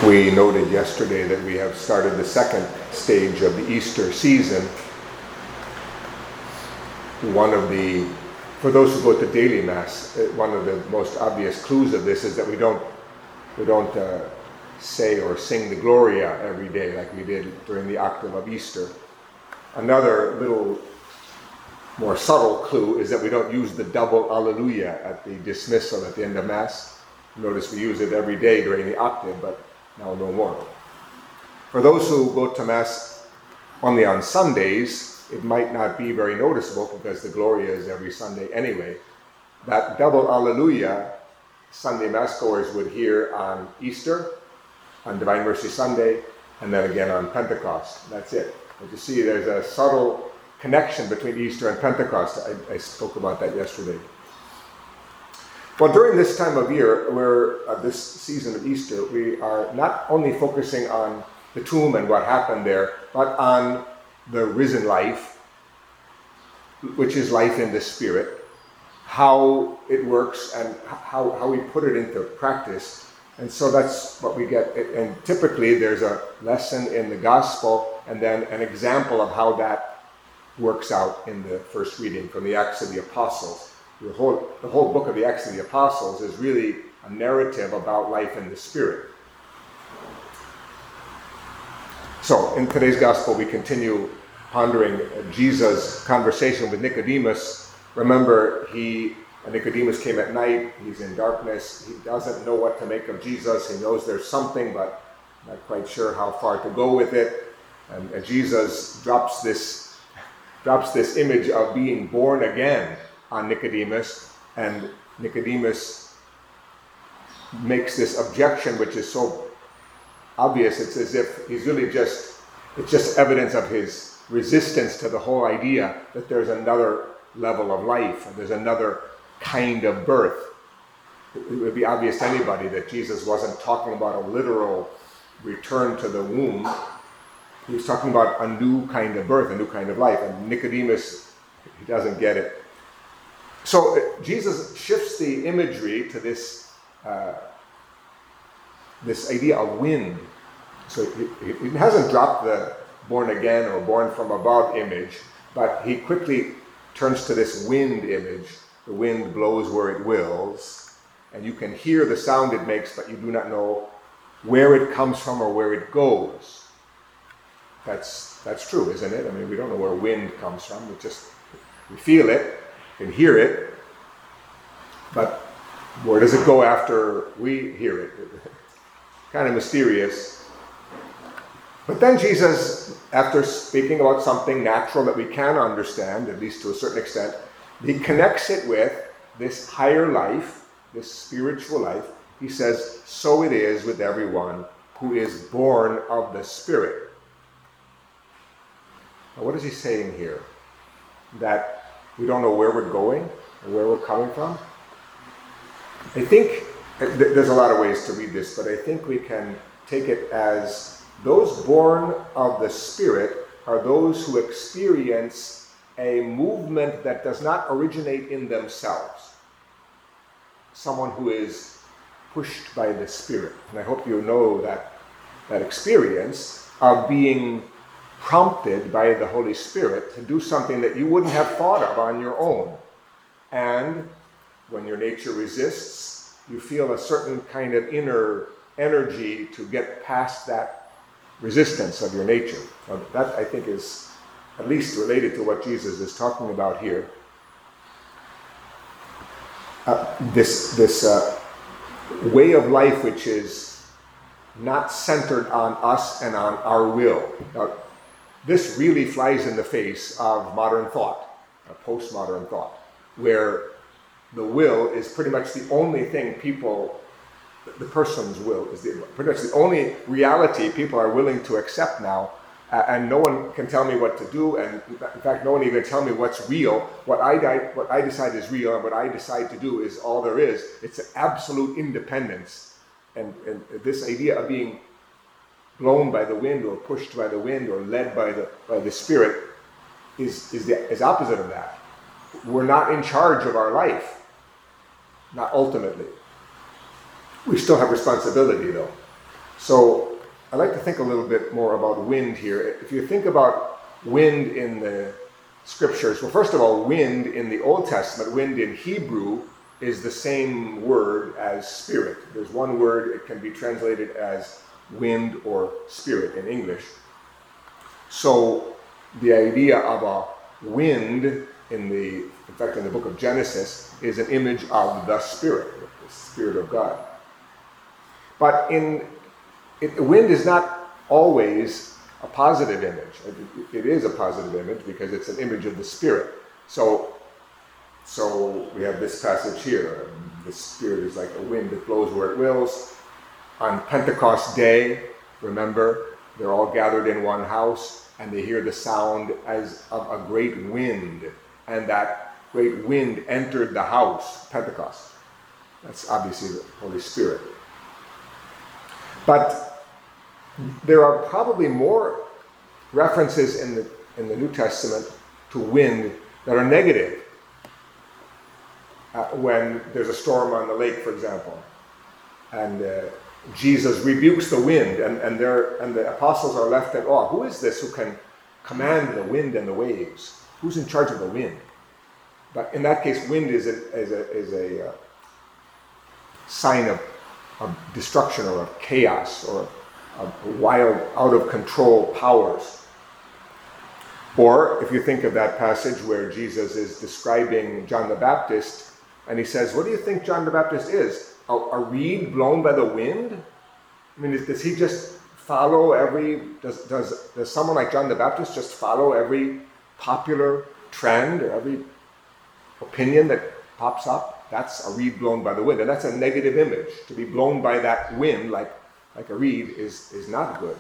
We noted yesterday that we have started the second stage of the Easter season. For those who go to daily Mass, one of the most obvious clues of this is that we don't say or sing the Gloria every day like we did during the octave of Easter. Another little more subtle clue is that we don't use the double Alleluia at the dismissal at the end of Mass. Notice we use it every day during the octave, but now no more. For those who go to Mass only on Sundays, it might not be very noticeable because the Gloria is every Sunday anyway. That double Alleluia, Sunday Mass goers would hear on Easter, on Divine Mercy Sunday, and then again on Pentecost. That's it. But you see, there's a subtle connection between Easter and Pentecost. I spoke about that yesterday. Well, during this time of year, this season of Easter, we are not only focusing on the tomb and what happened there, but on the risen life, which is life in the Spirit, how it works and how we put it into practice. And so that's what we get. And typically there's a lesson in the Gospel and then an example of how that works out in the first reading from the Acts of the Apostles. The whole book of the Acts of the Apostles is really a narrative about life in the Spirit. So in today's Gospel, we continue pondering Jesus' conversation with Nicodemus. Remember, Nicodemus came at night. He's in darkness. He doesn't know what to make of Jesus. He knows there's something, but not quite sure how far to go with it. And Jesus drops this image of being born again on Nicodemus, and Nicodemus makes this objection, which is so obvious. It's as if he's really it's just evidence of his resistance to the whole idea that there's another level of life, and there's another kind of birth. It would be obvious to anybody that Jesus wasn't talking about a literal return to the womb. He was talking about a new kind of birth, a new kind of life, and Nicodemus, he doesn't get it. So Jesus shifts the imagery to this idea of wind. So he hasn't dropped the born again or born from above image, but he quickly turns to this wind image. The wind blows where it wills, and you can hear the sound it makes, but you do not know where it comes from or where it goes. That's true, isn't it? I mean, we don't know where wind comes from. We feel it, can hear it, but where does it go after we hear it? Kind of mysterious. But then Jesus, after speaking about something natural that we can understand, at least to a certain extent, he connects it with this higher life, this spiritual life. He says, so it is with everyone who is born of the Spirit. Now, what is he saying here? That we don't know where we're going or where we're coming from? I think there's a lot of ways to read this, but I think we can take it as those born of the Spirit are those who experience a movement that does not originate in themselves. Someone who is pushed by the Spirit. And I hope you know that experience of being prompted by the Holy Spirit to do something that you wouldn't have thought of on your own. And when your nature resists, you feel a certain kind of inner energy to get past that resistance of your nature. Now, that, I think, is at least related to what Jesus is talking about here. This way of life which is not centered on us and on our will. Now, this really flies in the face of modern thought, postmodern thought, where the will is pretty much the only thing the person's will is pretty much the only reality people are willing to accept now, and no one can tell me what to do, and in fact no one even tell me what's real. What I decide is real, and what I decide to do is all there is. It's an absolute independence, and this idea of being blown by the wind or pushed by the wind or led by the Spirit is opposite of that. We're not in charge of our life, not ultimately. We still have responsibility, though. So I'd like to think a little bit more about wind here. If you think about wind in the scriptures, well, first of all, wind in the Old Testament, wind in Hebrew, is the same word as spirit. There's one word, it can be translated as wind or spirit in English. So the idea of a wind in the book of Genesis is an image of the Spirit of God. But wind is not always a positive image. It is a positive image because it's an image of the Spirit. So we have this passage here. The Spirit is like a wind that blows where it wills. On Pentecost Day, remember, they're all gathered in one house and they hear the sound as of a great wind. And that great wind entered the house, Pentecost. That's obviously the Holy Spirit. But there are probably more references in the New Testament to wind that are negative. When there's a storm on the lake, for example, and Jesus rebukes the wind, and the apostles are left at awe. Who is this who can command the wind and the waves? Who's in charge of the wind? But in that case, wind is a sign of destruction or of chaos or of wild, out of control powers. Or if you think of that passage where Jesus is describing John the Baptist, and he says, "What do you think John the Baptist is? A reed blown by the wind?" I mean, does he just follow does someone like John the Baptist just follow every popular trend or every opinion that pops up? That's a reed blown by the wind, and that's a negative image. To be blown by that wind like a reed is not good.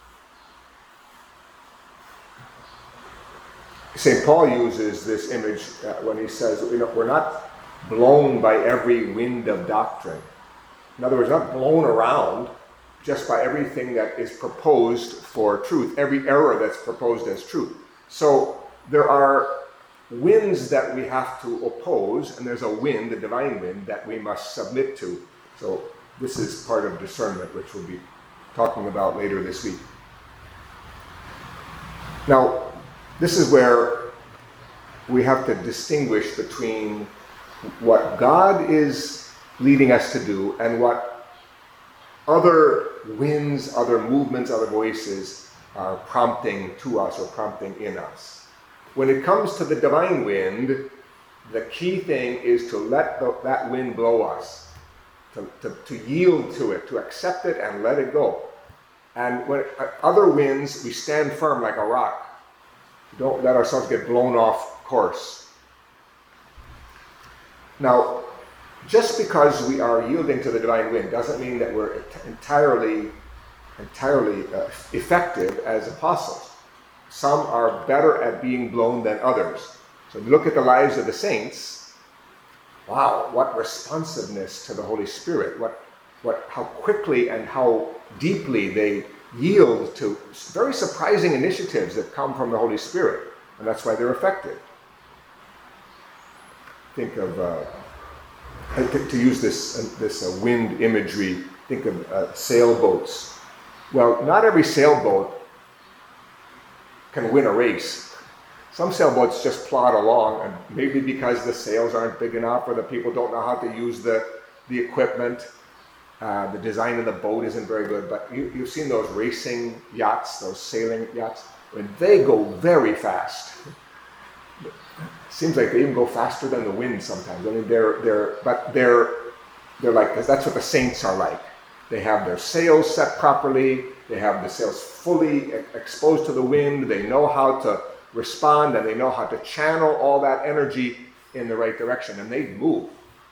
St. Paul uses this image when he says, we're not blown by every wind of doctrine. In other words, not blown around just by everything that is proposed for truth, every error that's proposed as truth. So there are winds that we have to oppose, and there's a wind, the divine wind, that we must submit to. So this is part of discernment, which we'll be talking about later this week. Now, this is where we have to distinguish between what God is leading us to do and what other winds, other movements, other voices are prompting to us or prompting in us. When it comes to the divine wind, the key thing is to let that wind blow us, to yield to it, to accept it and let it go. And when other winds, we stand firm like a rock. Don't let ourselves get blown off course. Now, just because we are yielding to the divine wind doesn't mean that we're entirely effective as apostles. Some are better at being blown than others. So if you look at the lives of the saints, wow, what responsiveness to the Holy Spirit, how quickly and how deeply they yield to very surprising initiatives that come from the Holy Spirit, and that's why they're effective. Think of, to use this wind imagery, think of sailboats. Well, not every sailboat can win a race. Some sailboats just plod along, and maybe because the sails aren't big enough or the people don't know how to use the equipment. The design of the boat isn't very good, but you've seen those racing yachts, those sailing yachts, when they go very fast. It seems like they even go faster than the wind sometimes. I mean, they're like this. That's what the saints are like. They have their sails set properly. They have the sails fully exposed to the wind. They know how to respond, and they know how to channel all that energy in the right direction, and they move.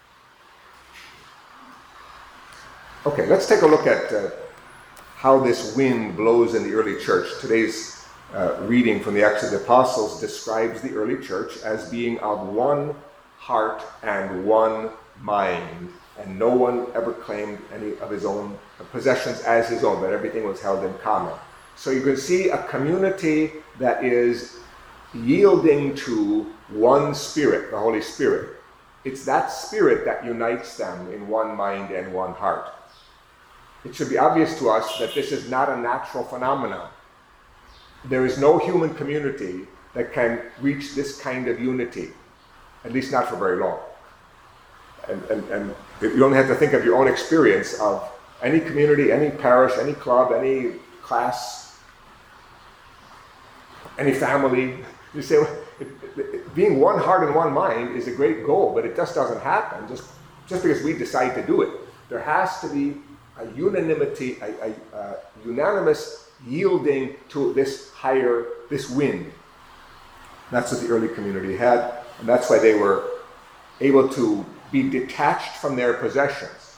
Okay, let's take a look at how this wind blows in the early church. Today's reading from the Acts of the Apostles describes the early church as being of one heart and one mind, and no one ever claimed any of his own possessions as his own, but everything was held in common. So you can see a community that is yielding to one Spirit, the Holy Spirit. It's that Spirit that unites them in one mind and one heart. it should be obvious to us that this is not a natural phenomenon. There is no human community that can reach this kind of unity, at least not for very long. And you only have to think of your own experience of any community, any parish, any club, any class, any family. You say, well, being one heart and one mind is a great goal, but it just doesn't happen just because we decide to do it. There has to be a unanimity, a unanimous yielding to this higher, this wind. That's what the early community had, and that's why they were able to be detached from their possessions.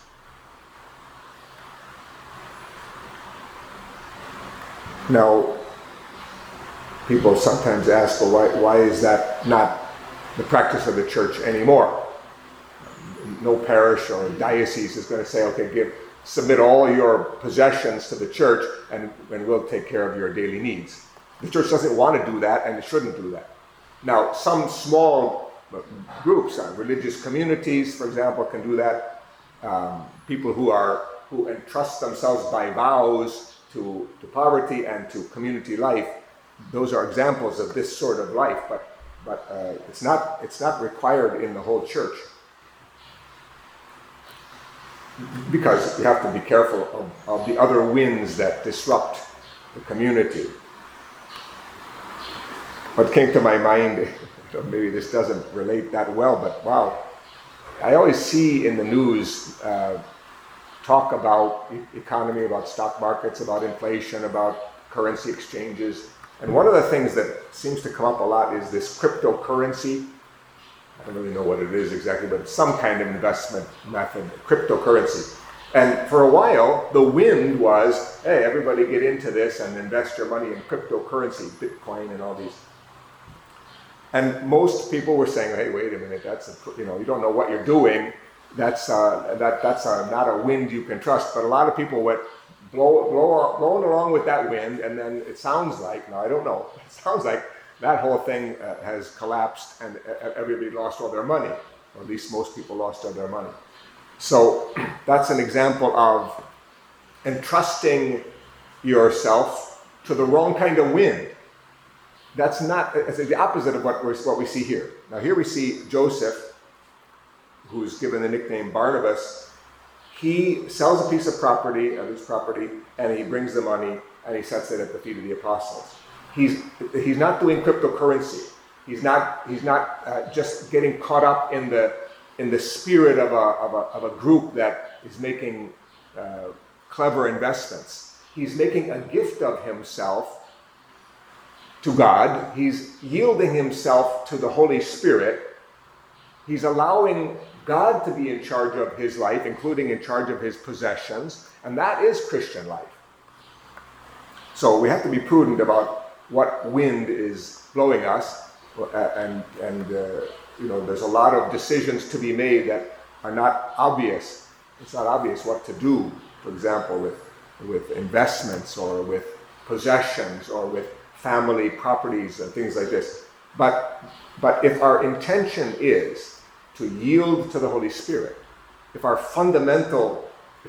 Now, people sometimes ask, well, why is that not the practice of the church anymore? No parish or diocese is going to say, okay, submit all your possessions to the church and we'll take care of your daily needs. The church doesn't want to do that, and it shouldn't do that. Now, some small groups, religious communities, for example, can do that. People who entrust themselves by vows to poverty and to community life, those are examples of this sort of life, but it's not required in the whole church, because you have to be careful of the other winds that disrupt the community. What came to my mind, maybe this doesn't relate that well, but wow, I always see in the news talk about economy, about stock markets, about inflation, about currency exchanges. And one of the things that seems to come up a lot is this cryptocurrency. I don't really know what it is exactly, but it's some kind of investment method, cryptocurrency. And for a while, the wind was, hey, everybody get into this and invest your money in cryptocurrency, Bitcoin and all these. And most people were saying, hey, wait a minute, you don't know what you're doing. That's not a wind you can trust. But a lot of people went blowing along with that wind, and then it sounds like, no, I don't know, it sounds like that whole thing has collapsed and everybody lost all their money, or at least most people lost all their money. So that's an example of entrusting yourself to the wrong kind of wind. It's the opposite of what we see here. Now here we see Joseph, who's given the nickname Barnabas. He sells a piece of his property, and he brings the money and he sets it at the feet of the apostles. He's not doing cryptocurrency. He's not just getting caught up in the spirit of a group that is making clever investments. He's making a gift of himself to God. He's yielding himself to the Holy Spirit. He's allowing God to be in charge of his life, including in charge of his possessions, and that is Christian life. So we have to be prudent about what wind is blowing us, and there's a lot of decisions to be made that are not obvious. It's not obvious what to do, for example, with investments or with possessions or with family properties and things like this. But if our intention is to yield to the Holy Spirit, if our foundation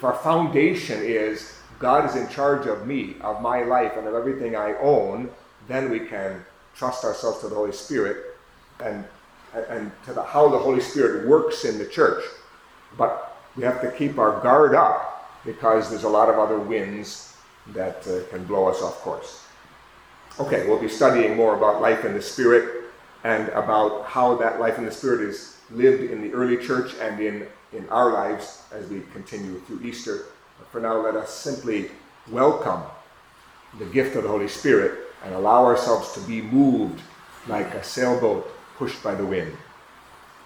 is God is in charge of me, of my life, and of everything I own, then we can trust ourselves to the Holy Spirit and to how the Holy Spirit works in the church. But we have to keep our guard up, because there's a lot of other winds that can blow us off course. Okay, we'll be studying more about life in the Spirit and about how that life in the Spirit is lived in the early church and in our lives as we continue through Easter. But for now, let us simply welcome the gift of the Holy Spirit and allow ourselves to be moved like a sailboat pushed by the wind.